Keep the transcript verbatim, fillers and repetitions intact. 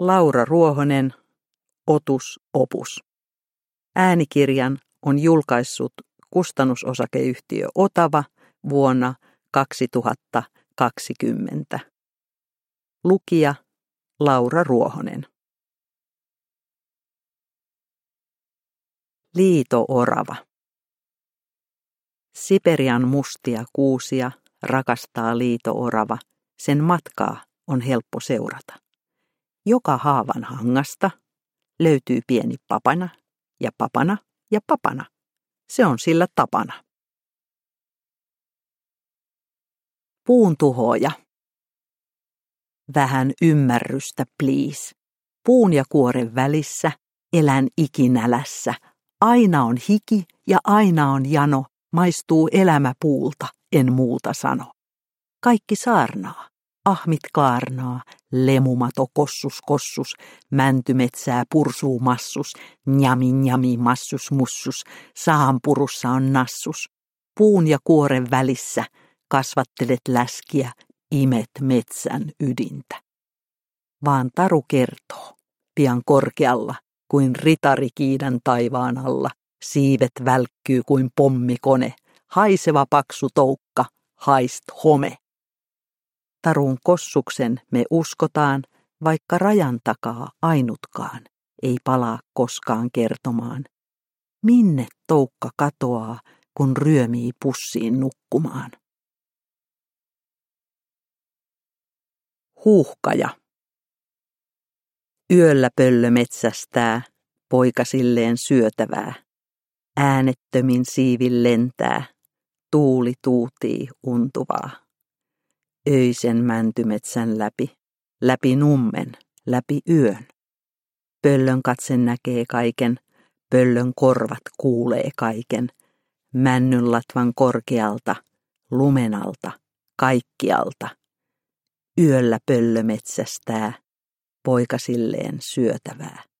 Laura Ruohonen, Otus Opus. Äänikirjan on julkaissut kustannusosakeyhtiö Otava vuonna kaksituhattakaksikymmentä. Lukija Laura Ruohonen. Liito-orava. Siperian mustia kuusia rakastaa liito-orava. Sen matkaa on helppo seurata. Joka haavan hangasta löytyy pieni papana ja papana ja papana. Se on sillä tapana. Puun tuhoaja. Vähän ymmärrystä, please. Puun ja kuoren välissä elän ikinälässä. Aina on hiki ja aina on jano. Maistuu elämä puulta, en muuta sano. Kaikki saarnaa. Ahmit kaarnaa, lemumato kossus kossus, mäntymetsää pursuu massus, njami njami massus mussus, sahanpurussa on nassus. Puun ja kuoren välissä kasvattelet läskiä, imet metsän ydintä. Vaan taru kertoo, pian korkealla, kuin ritari kiidan taivaan alla, siivet välkkyy kuin pommikone, haiseva paksu toukka, haist home. Tarun kossuksen me uskotaan, vaikka rajan takaa ainutkaan ei palaa koskaan kertomaan. Minne toukka katoaa, kun ryömii pussiin nukkumaan? Huuhkaja. Yöllä pöllö metsästää, poikasilleen syötävää. Äänettömin siivin lentää, tuuli tuutii untuvaa. Öisen mäntymetsän läpi, läpi nummen, läpi yön. Pöllön katse näkee kaiken, pöllön korvat kuulee kaiken. Männyn latvan korkealta, lumenalta, kaikkialta. Yöllä pöllö metsästää, poikasilleen syötävää.